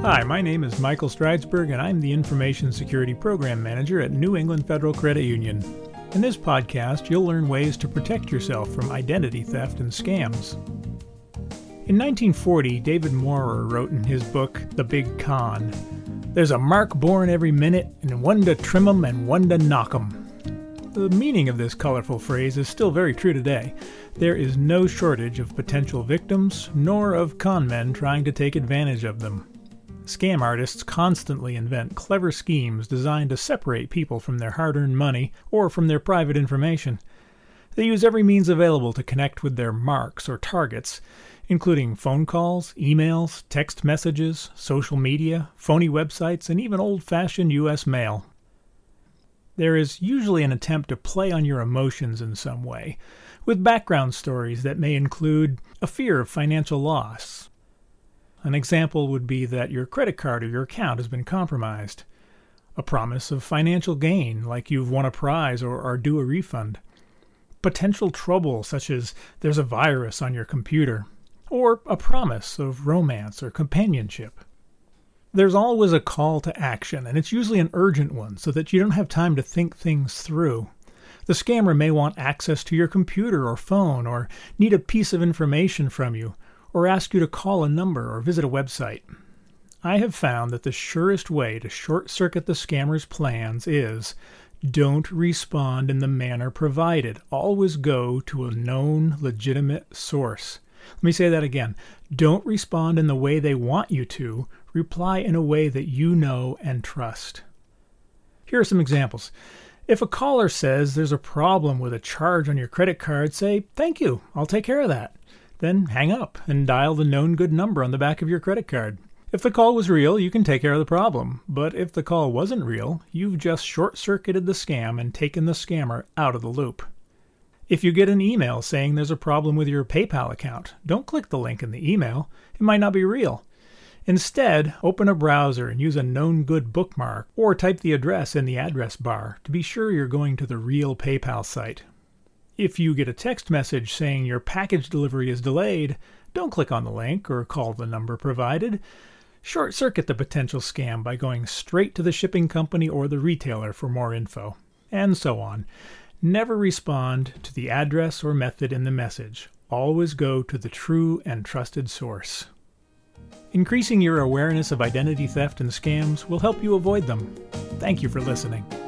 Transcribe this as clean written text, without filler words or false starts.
Hi, my name is Michael Stridesberg, and I'm the Information Security Program Manager at New England Federal Credit Union. In this podcast, you'll learn ways to protect yourself from identity theft and scams. In 1940, David Maurer wrote in his book, The Big Con, "There's a mark born every minute, and one to trim 'em and one to knock 'em." The meaning of this colorful phrase is still very true today. There is no shortage of potential victims, nor of con men trying to take advantage of them. Scam artists constantly invent clever schemes designed to separate people from their hard-earned money or from their private information. They use every means available to connect with their marks or targets, including phone calls, emails, text messages, social media, phony websites, and even old-fashioned U.S. mail. There is usually an attempt to play on your emotions in some way, with background stories that may include a fear of financial loss. An example would be that your credit card or your account has been compromised. A promise of financial gain, like you've won a prize or are due a refund. Potential trouble, such as there's a virus on your computer. Or a promise of romance or companionship. There's always a call to action, and it's usually an urgent one, so that you don't have time to think things through. The scammer may want access to your computer or phone, or need a piece of information from you, or ask you to call a number or visit a website. I have found that the surest way to short-circuit the scammer's plans is don't respond in the manner provided. Always go to a known, legitimate source. Let me say that again. Don't respond in the way they want you to. Reply in a way that you know and trust. Here are some examples. If a caller says there's a problem with a charge on your credit card, say, "Thank you, I'll take care of that." Then hang up and dial the known good number on the back of your credit card. If the call was real, you can take care of the problem. But if the call wasn't real, you've just short-circuited the scam and taken the scammer out of the loop. If you get an email saying there's a problem with your PayPal account, don't click the link in the email. It might not be real. Instead, open a browser and use a known good bookmark, or type the address in the address bar to be sure you're going to the real PayPal site. If you get a text message saying your package delivery is delayed, don't click on the link or call the number provided. Short-circuit the potential scam by going straight to the shipping company or the retailer for more info, and so on. Never respond to the address or method in the message. Always go to the true and trusted source. Increasing your awareness of identity theft and scams will help you avoid them. Thank you for listening.